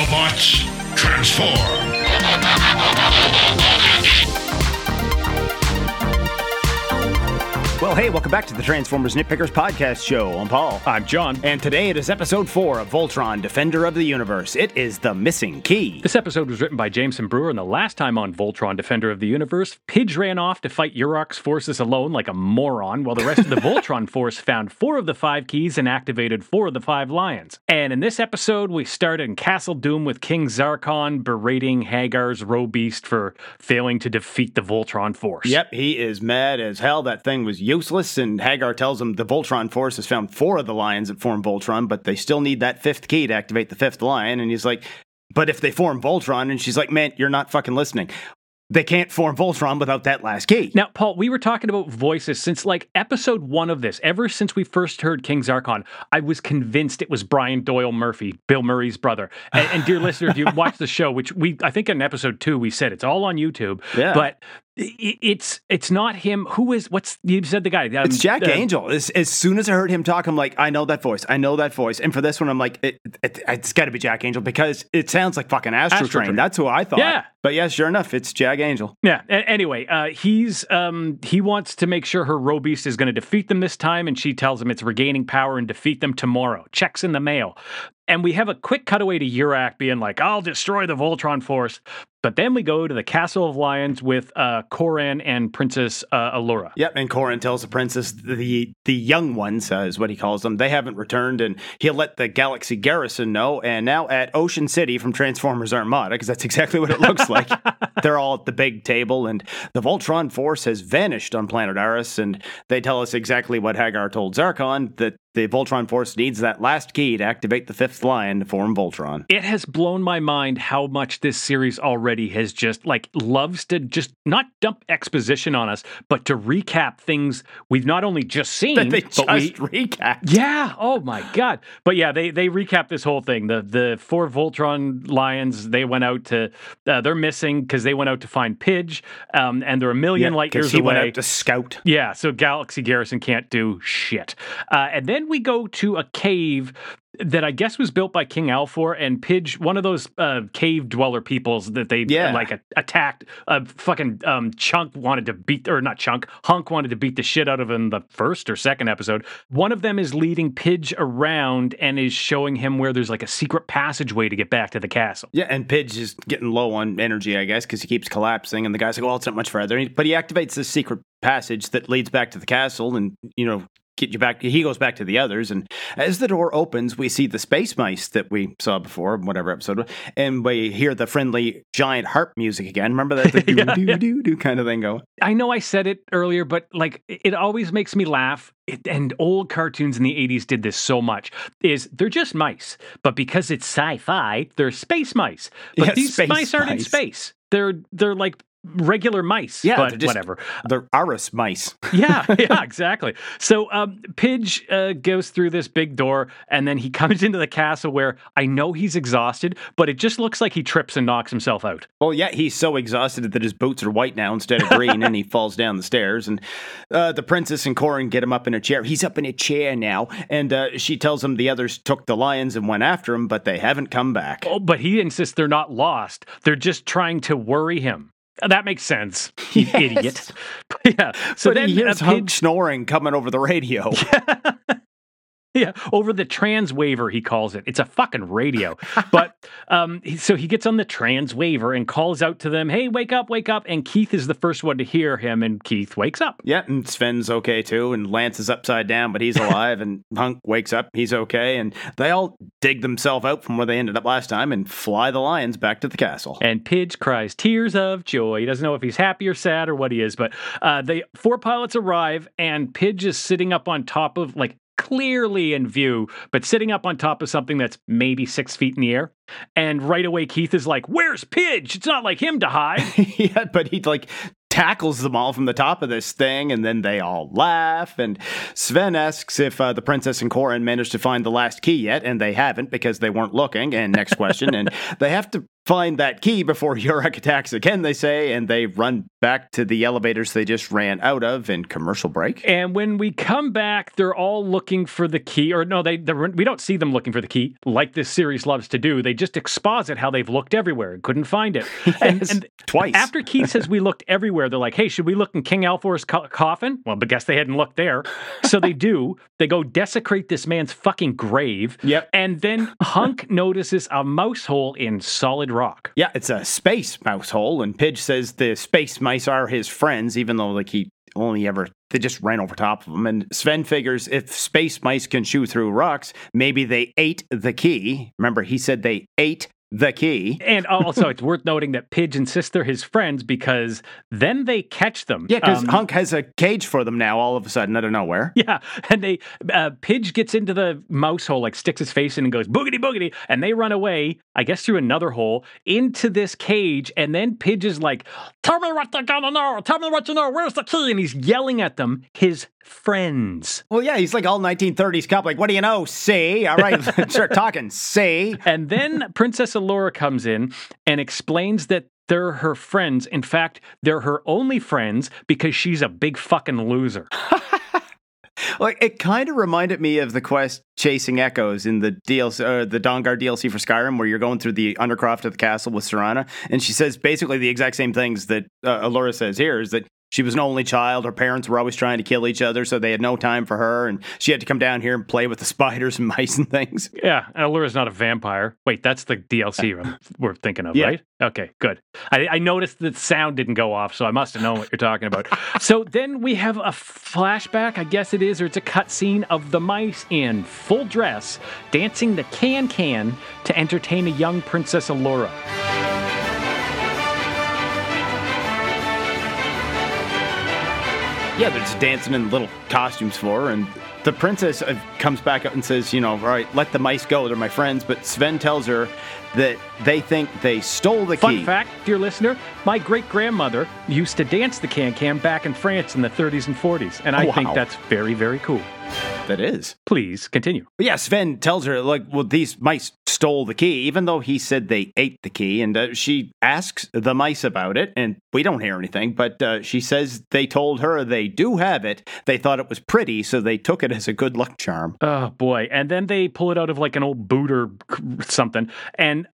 Autobots, transform! Well, hey, welcome back to the Transformers Nitpickers podcast show. I'm Paul. I'm John. And today it is episode 4 of Voltron, Defender of the Universe. It is The Missing Key. This episode was written by Jameson Brewer, and the last time on Voltron, Defender of the Universe, Pidge ran off to fight Yurok's forces alone like a moron, while the rest of the Voltron force found 4 of the 5 keys and activated 4 of the 5 lions. And in this episode, we start in Castle Doom with King Zarkon berating Haggar's Robeast for failing to defeat the Voltron force. Yep, he is mad as hell. That thing was useless, and Haggar tells him the Voltron force has found 4 of the lions that form Voltron, but they still need that 5th key to activate the 5th lion, and he's like, but if they form Voltron, and she's like, man, you're not fucking listening. They can't form Voltron without that last key. Now, Paul, we were talking about voices since like episode 1 of this. Ever since we first heard King Zarkon, I was convinced it was Brian Doyle Murphy, Bill Murray's brother. And dear listener, if you watch the show, which I think in episode 2 we said it's all on YouTube, but it's not him. You said the guy. It's Jack Angel. As soon as I heard him talk, I'm like, I know that voice. And for this one, I'm like, it's got to be Jack Angel because it sounds like fucking Astro Train. That's who I thought. Yeah. But yeah, sure enough, it's Jack Angel. Yeah. Anyway, he wants to make sure her Robeast is going to defeat them this time, and she tells him it's regaining power and defeat them tomorrow. Checks in the mail. And we have a quick cutaway to Yurak being like, I'll destroy the Voltron force. But then we go to the Castle of Lions with Koran and Princess Allura. Yep, and Koran tells the princess the young ones, is what he calls them, they haven't returned, and he'll let the Galaxy Garrison know. And now at Ocean City from Transformers Armada, because that's exactly what it looks like, they're all at the big table, and the Voltron force has vanished on planet Arus, and they tell us exactly what Haggar told Zarkon, that the Voltron force needs that last key to activate the 5th lion to form Voltron. It has blown my mind how much this series already has just, loves to just not dump exposition on us, but to recap things we've not only just seen, that they recap. Yeah, oh my God. But yeah, they recap this whole thing. The 4 Voltron lions, they went out to, they're missing because they went out to find Pidge, and they're a million light years away. He went out to scout. Yeah, so Galaxy Garrison can't do shit. And then we go to a cave that I guess was built by King Alfor, and Pidge, one of those cave dweller peoples that they attacked. Fucking Hunk wanted to beat the shit out of him in the first or second episode. One of them is leading Pidge around and is showing him where there's like a secret passageway to get back to the castle. Yeah, and Pidge is getting low on energy, I guess, because he keeps collapsing, and the guy's like, well, it's not much further. But he activates this secret passage that leads back to the castle, and, get you back. He goes back to the others, and as the door opens, we see the space mice that we saw before, whatever episode, and we hear the friendly giant harp music again. Remember that do kind of thing going? I know I said it earlier, but it always makes me laugh. And old cartoons in the 80s did this so much. They're just mice, but because it's sci-fi, they're space mice. But these mice aren't in space. They're like regular mice, but whatever. They're Arus mice. yeah, exactly. So Pidge goes through this big door, and then he comes into the castle where I know he's exhausted, but it just looks like he trips and knocks himself out. Well, yeah, he's so exhausted that his boots are white now instead of green, and he falls down the stairs, and the princess and Koran get him up in a chair. He's up in a chair now, and she tells him the others took the lions and went after him, but they haven't come back. Oh, but he insists they're not lost. They're just trying to worry him. That makes sense, you idiot. Yeah. So then he hears Hunk snoring coming over the radio. Yeah, over the transwaiver, he calls it. It's a fucking radio. But so he gets on the transwaiver and calls out to them, hey, wake up, wake up. And Keith is the first one to hear him, and Keith wakes up. Yeah, and Sven's okay too, and Lance is upside down, but he's alive, and Hunk wakes up, he's okay, and they all dig themselves out from where they ended up last time and fly the lions back to the castle. And Pidge cries tears of joy. He doesn't know if he's happy or sad or what he is, but the 4 pilots arrive, and Pidge is sitting up on top of, clearly in view, but sitting up on top of something that's maybe 6 feet in the air. And right away, Keith is like, where's Pidge? It's not like him to hide. Yeah, but he tackles them all from the top of this thing, and then they all laugh. And Sven asks if the princess and Koran managed to find the last key yet, and they haven't because they weren't looking. And next question, and they have to find that key before Yurek attacks again, they say, and they run back to the elevators they just ran out of in commercial break. And when we come back, they're all looking for the key. Or no, we don't see them looking for the key, like this series loves to do. They just exposit how they've looked everywhere and couldn't find it. Yes, and twice. After Keith says we looked everywhere, they're like, hey, should we look in King Alfor's coffin? Well, but guess they hadn't looked there. So they do. They go desecrate this man's fucking grave. Yep. And then Hunk notices a mouse hole in solid rock. Yeah, it's a space mouse hole, and Pidge says the space mice are his friends, even though they just ran over top of them. And Sven figures if space mice can chew through rocks, maybe they ate the key. Remember, he said they ate the key. And also, it's worth noting that Pidge insists they're his friends because then they catch them. Yeah, because Hunk has a cage for them now all of a sudden out of nowhere. Yeah, and Pidge gets into the mouse hole, like sticks his face in and goes, boogity, boogity, and they run away, I guess through another hole, into this cage, and then Pidge is like, tell me what they're gonna know, tell me what you know, where's the key? And he's yelling at them, his friends. Well, yeah, he's like all 1930s cop, like, what do you know, see? All right, start talking, see? And then Princess Allura comes in and explains that they're her friends. In fact, they're her only friends because she's a big fucking loser. Like, it kind of reminded me of the quest Chasing Echoes in the DLC, the Dawnguard DLC for Skyrim, where you're going through the undercroft of the castle with Serana, and she says basically the exact same things that Allura says here, is that she was an only child. Her parents were always trying to kill each other, so they had no time for her, and she had to come down here and play with the spiders and mice and things. Yeah, Allura's not a vampire. Wait, that's the DLC we're thinking of, yeah. Right? Okay, good. I noticed the sound didn't go off, so I must have known what you're talking about. So then we have a flashback, I guess it is, or it's a cut scene of the mice in full dress dancing the can-can to entertain a young Princess Allura. Yeah, they're just dancing in little costumes for her, and the princess comes back up and says, all right, let the mice go, they're my friends, but Sven tells her that they think they stole the key. Fun fact, dear listener, my great-grandmother used to dance the can-can back in France in the 30s and 40s, and I think that's very, very cool. That is. Please, continue. But yeah, Sven tells her, these mice stole the key, even though he said they ate the key, and she asks the mice about it, and we don't hear anything, but she says they told her they do have it. They thought it was pretty, so they took it as a good luck charm. Oh, boy. And then they pull it out of like an old boot or something, and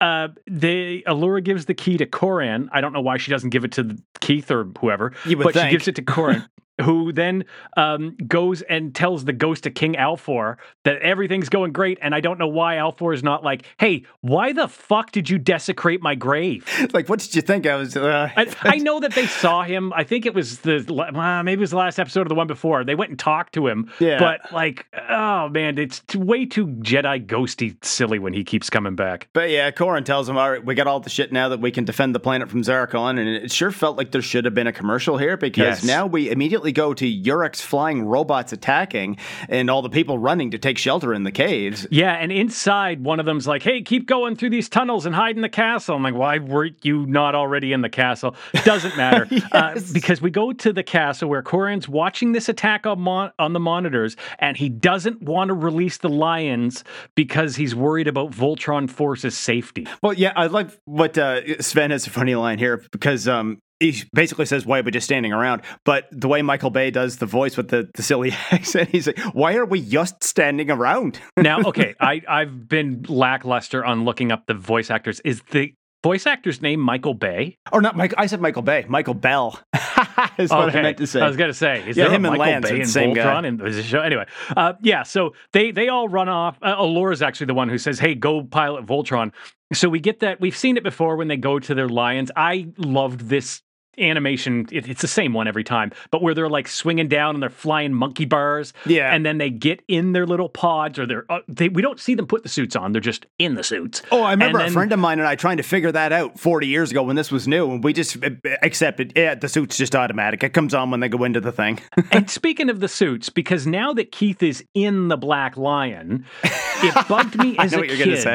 Allura gives the key to Coran. I don't know why she doesn't give it to Keith or whoever, but she gives it to Coran. Who then goes and tells the ghost of King Alfor that everything's going great, and I don't know why Alfor is not like, hey, why the fuck did you desecrate my grave? Like, what did you think? I know that they saw him. I think it was maybe it was the last episode or the one before. They went and talked to him. Yeah. But like, oh man, it's way too Jedi ghosty silly when he keeps coming back. But yeah, Coran tells him, all right, we got all the shit now that we can defend the planet from Zarkon, and it sure felt like there should have been a commercial here, because now we immediately go to Yurek's flying robots attacking and all the people running to take shelter in the caves. Yeah, and inside, one of them's like, hey, keep going through these tunnels and hide in the castle. I'm like, why weren't you not already in the castle? Doesn't matter. Yes. Because we go to the castle where Coran's watching this attack on the monitors, and he doesn't want to release the lions because he's worried about Voltron Force's safety. Well, yeah, I like what Sven has a funny line here, because he basically says, why are we just standing around? But the way Michael Bay does the voice with the silly accent, he's like, why are we just standing around? Now, okay, I've been lackluster on looking up the voice actors. Is the voice actor's name Michael Bay? Or not Mike? I said Michael Bay. Michael Bell is what I meant to say. I was going to say, is there him a and Michael Lance Bay are in the same Voltron guy. in the show? Anyway, so they all run off. Allura's actually the one who says, hey, go pilot Voltron. So we get that. We've seen it before when they go to their lions. I loved this animation. It's the same one every time, but where they're like swinging down and they're flying monkey bars. Yeah. And then they get in their little pods, or we don't see them put the suits on. They're just in the suits. Oh, I remember a friend of mine and I trying to figure that out 40 years ago when this was new, and we just accepted, the suit's just automatic. It comes on when they go into the thing. And speaking of the suits, because now that Keith is in the Black Lion, it bugged me as a kid. Gonna say.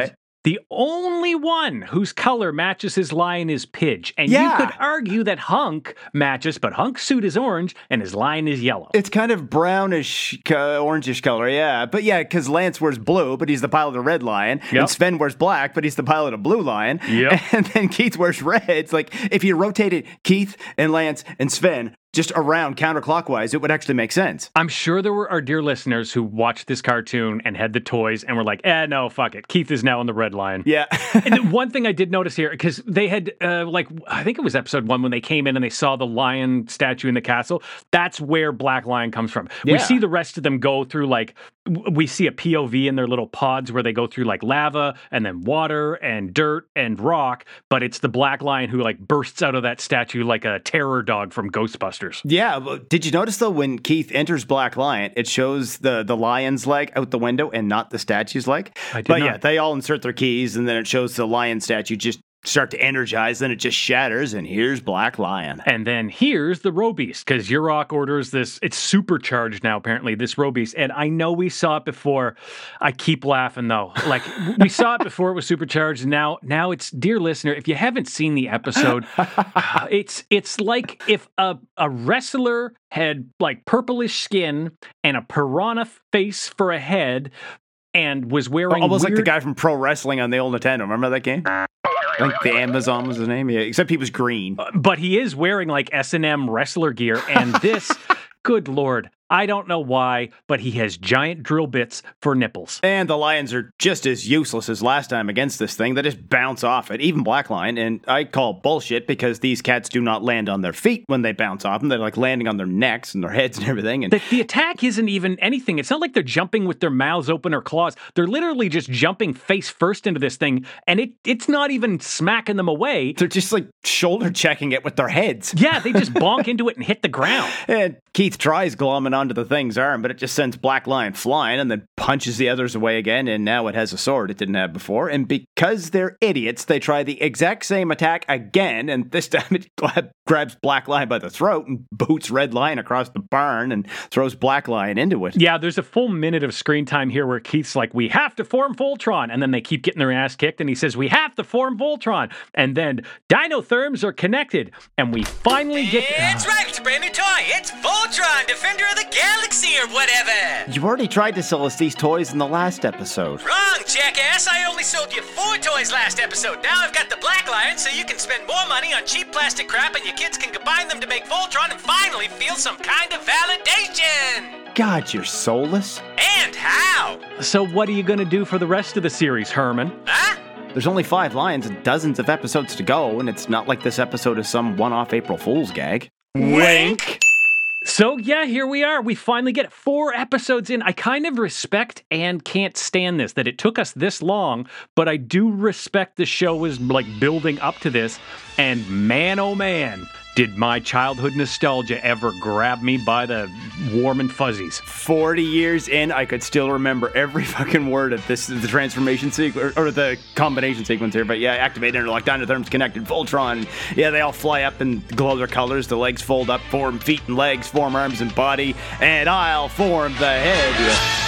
The only one whose color matches his lion is Pidge. And you could argue that Hunk matches, but Hunk's suit is orange and his lion is yellow. It's kind of brownish, orangish color, yeah. But yeah, because Lance wears blue, but he's the pilot of Red Lion. Yep. And Sven wears black, but he's the pilot of Blue Lion. Yep. And then Keith wears red. It's like, if you rotated Keith and Lance and Sven just around counterclockwise, it would actually make sense. I'm sure there were our dear listeners who watched this cartoon and had the toys and were like, no, fuck it. Keith is now in the Red Lion. Yeah. And one thing I did notice here, because they had, I think it was episode 1 when they came in and they saw the lion statue in the castle. That's where Black Lion comes from. Yeah. We see the rest of them go through, we see a POV in their little pods where they go through lava and then water and dirt and rock, but it's the Black Lion who bursts out of that statue like a terror dog from Ghostbusters. Yeah, did you notice though when Keith enters Black Lion, it shows the lion's leg out the window and not the statue's leg? I did not. Yeah, they all insert their keys and then it shows the lion statue just start to energize, then it just shatters, and here's Black Lion. And then here's the Robeast, because Yurok orders this. It's supercharged now, apparently, this Robeast. And I know we saw it before. I keep laughing, though. We saw it before it was supercharged, and now it's, dear listener, if you haven't seen the episode, it's like if a wrestler had, purplish skin and a piranha face for a head and was wearing almost like the guy from Pro Wrestling on the old Nintendo. Remember that game? I think the Amazon was his name, yeah. Except he was green. But he is wearing S&M wrestler gear, and this, good Lord, I don't know why, but he has giant drill bits for nipples. And the lions are just as useless as last time against this thing. They just bounce off it, even Black Lion. And I call bullshit because these cats do not land on their feet when they bounce off them. They're landing on their necks and their heads and everything. And the attack isn't even anything. It's not like they're jumping with their mouths open or claws. They're literally just jumping face first into this thing, and it's not even smacking them away. They're just shoulder checking it with their heads. Yeah, they just bonk into it and hit the ground. And Keith tries glomming onto the thing's arm, but it just sends Black Lion flying and then punches the others away again, and now it has a sword it didn't have before. And because they're idiots, they try the exact same attack again, and this time it grabs Black Lion by the throat and boots Red Lion across the barn and throws Black Lion into it. Yeah, there's a full minute of screen time here where Keith's like, we have to form Voltron, and then they keep getting their ass kicked, and he says, we have to form Voltron, and then Dinotherms are connected, and we finally get... It's right, it's a brand new toy. It's Voltron, Defender of the Galaxy or whatever. You already tried to sell us these toys in the last episode. Wrong, jackass. I only sold you 4 toys last episode. Now I've got the Black Lion, so you can spend more money on cheap plastic crap and your kids can combine them to make Voltron and finally feel some kind of validation. God, you're soulless. And how? So what are you going to do for the rest of the series, Herman? Huh? There's only 5 lions and dozens of episodes to go, and it's not like this episode is some one-off April Fool's gag. Wink! So, yeah, here we are. We finally get 4 episodes in. I kind of respect and can't stand this, that it took us this long, but I do respect the show was building up to this. And man, oh man, did my childhood nostalgia ever grab me by the warm and fuzzies. 40 years in, I could still remember every fucking word of this, the transformation sequence, or the combination sequence here. But yeah, activate interlock, Dinotherms connected, Voltron. Yeah, they all fly up and glow their colors. The legs fold up, form feet and legs, form arms and body, and I'll form the head.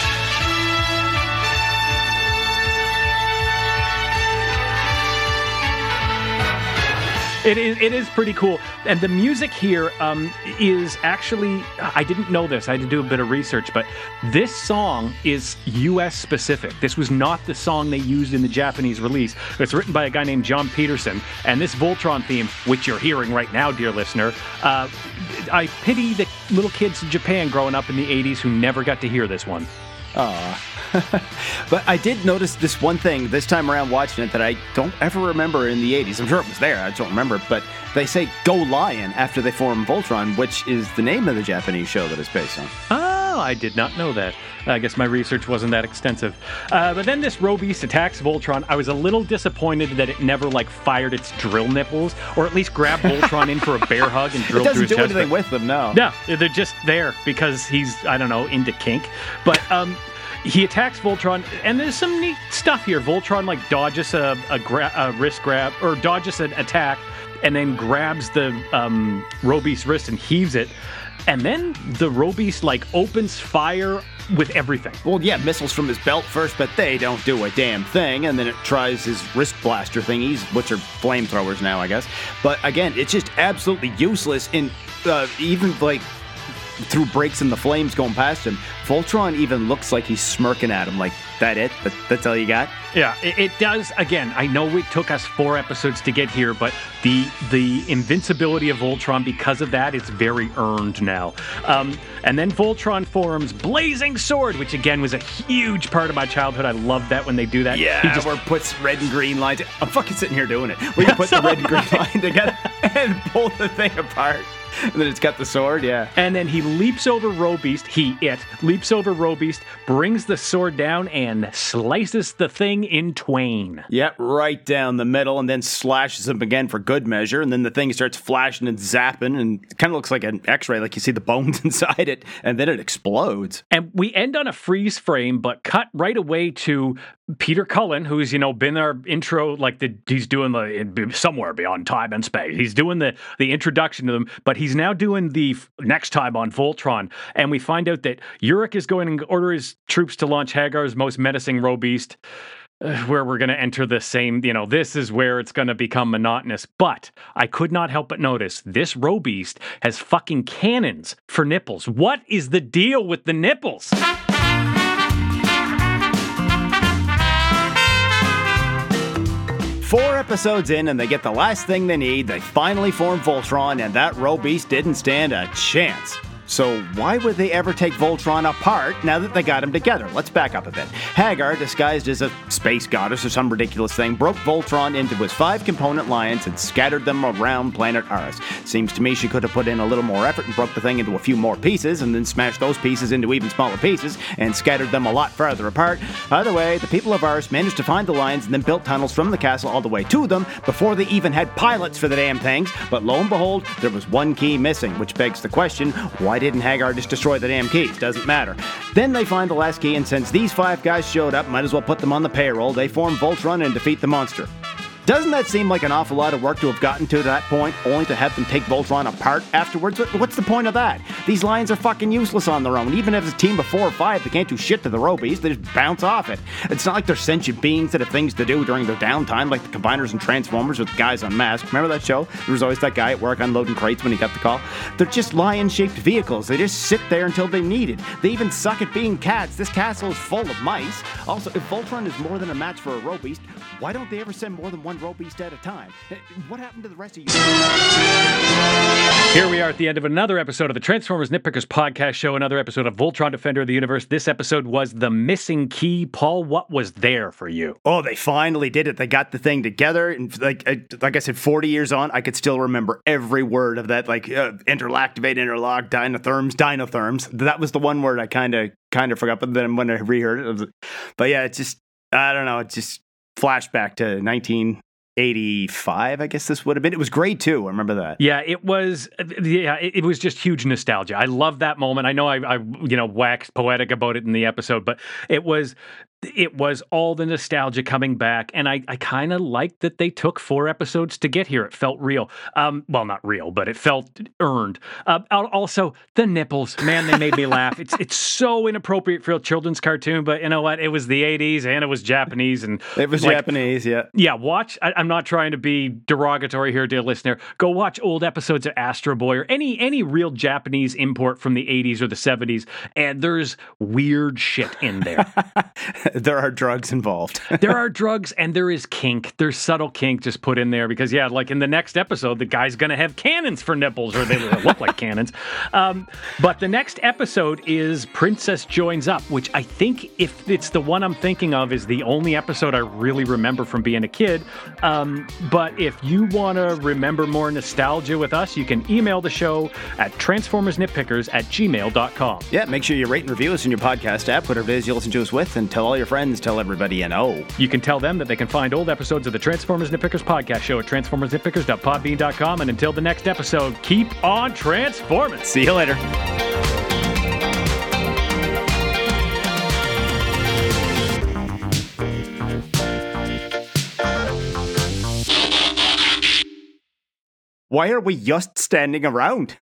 It is pretty cool. And the music here is actually, I didn't know this, I had to do a bit of research, but this song is US specific. This was not the song they used in the Japanese release. It's written by a guy named John Peterson, and this Voltron theme, which you're hearing right now, dear listener, I pity the little kids in Japan growing up in the 80s who never got to hear this one. Aw. But I did notice this one thing this time around watching it that I don't ever remember in the 80s. I'm sure it was there, I just don't remember. But they say Go Lion after they form Voltron, which is the name of the Japanese show that it's based on. Oh, I did not know that. I guess my research wasn't that extensive. But then this Robeast attacks Voltron. I was a little disappointed that it never fired its drill nipples, or at least grabbed Voltron in for a bear hug and drilled through his chest. It doesn't do anything with them, no. No, they're just there because he's, I don't know, into kink. But he attacks Voltron, and there's some neat stuff here. Voltron dodges a wrist grab, or dodges an attack, and then grabs the Robeast's wrist and heaves it. And then the Robeast, opens fire with everything. Well, yeah, missiles from his belt first, but they don't do a damn thing. And then it tries his wrist blaster thingies, which are flamethrowers now, I guess. But again, it's just absolutely useless in even through breaks in the flames going past him. Voltron even looks like he's smirking at him, like, that it? That's all you got? Yeah, it does. Again, I know it took us 4 episodes to get here, but the invincibility of Voltron, because of that, it's very earned now. And then Voltron forms Blazing Sword, which again was a huge part of my childhood. I loved that when they do that. Yeah, where it puts red and green lines. I'm fucking sitting here doing it. Where you put the red and green line together and pull the thing apart. And then it's got the sword, yeah. And then he leaps over Robeast. Leaps over Robeast, brings the sword down, and slices the thing in twain. Yep, right down the middle, and then slashes him again for good measure. And then the thing starts flashing and zapping, and it kind of looks like an X-ray, like you see the bones inside it, and then it explodes. And we end on a freeze frame, but cut right away to Peter Cullen, who's, been our intro, he's doing the Somewhere Beyond Time and Space. He's doing the introduction to them, but he's now doing the next time on Voltron. And we find out that Urich is going to order his troops to launch Hagar's most menacing Robeast, where we're going to enter the same, this is where it's going to become monotonous. But I could not help but notice this Robeast has fucking cannons for nipples. What is the deal with the nipples? 4 episodes in, and they get the last thing they need. They finally form Voltron, and that Robeast didn't stand a chance. So why would they ever take Voltron apart now that they got him together? Let's back up a bit. Hagar, disguised as a space goddess or some ridiculous thing, broke Voltron into his 5-component lions and scattered them around planet Arus. Seems to me she could have put in a little more effort and broke the thing into a few more pieces and then smashed those pieces into even smaller pieces and scattered them a lot farther apart. Either way, the people of Arus managed to find the lions and then built tunnels from the castle all the way to them before they even had pilots for the damn things. But lo and behold, there was one key missing, which begs the question, why didn't Hagar just destroy the damn keys? Doesn't matter. Then they find the last key, and since these 5 guys showed up, might as well put them on the payroll. They form Voltron and defeat the monster. Doesn't that seem like an awful lot of work to have gotten to that point, only to have them take Voltron apart afterwards? What's the point of that? These lions are fucking useless on their own. Even if it's a team of 4 or 5, they can't do shit to the Robeast. They just bounce off it. It's not like they're sentient beings that have things to do during their downtime, like the Combiners and Transformers with Guys Unmasked. Remember that show? There was always that guy at work unloading crates when he got the call. They're just lion-shaped vehicles. They just sit there until they need it. They even suck at being cats. This castle is full of mice. Also, if Voltron is more than a match for a Robeast, why don't they ever send more than one Robeast at a time? What happened to the rest of you? Here we are at the end of another episode of the Transformers Nitpickers podcast show, another episode of Voltron Defender of the Universe. This episode was The Missing Key. Paul, what was there for you? Oh, they finally did it. They got the thing together. And like I said, 40 years on, I could still remember every word of that, interlactivate, interlock, dinotherms. That was the one word I kind of forgot, but then when I reheard it, but yeah, it's just, I don't know, it's just flashback to 1985, I guess this would have been. It was grade 2. I remember that. Yeah, it was just huge nostalgia. I love that moment. I know I waxed poetic about it in the episode, but it was all the nostalgia coming back, and I kind of liked that they took 4 episodes to get here. It felt real. Well, not real, but it felt earned. Also, the nipples, man, they made me laugh. It's so inappropriate for a children's cartoon, but you know what? It was the 80s, and it was Japanese, and it was Japanese, yeah. Yeah, watch. I'm not trying to be derogatory here, dear listener. Go watch old episodes of Astro Boy or any real Japanese import from the 80s or the 70s, and there's weird shit in there. There are drugs involved. There are drugs, and there is kink. There's subtle kink just put in there because, yeah, like in the next episode, the guy's going to have cannons for nipples, or they look like cannons. But the next episode is Princess Joins Up, which I think, if it's the one I'm thinking of, is the only episode I really remember from being a kid. But if you want to remember more nostalgia with us, you can email the show at transformersnitpickers@gmail.com. Yeah, make sure you rate and review us in your podcast app, whatever it is you listen to us with, and tell all your friends, tell everybody you know. You can tell them that they can find old episodes of the Transformers Nitpickers podcast show at transformersnitpickers.podbean.com. And until the next episode, keep on transforming. See you later. Why are we just standing around?